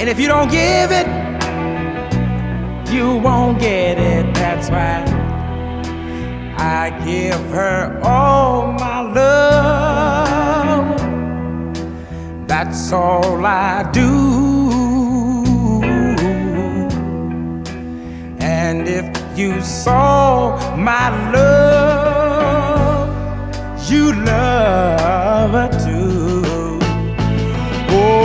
And if you don't give it, you won't get it. That's right. I give her all my love. That's all I do. And if you saw my love, you love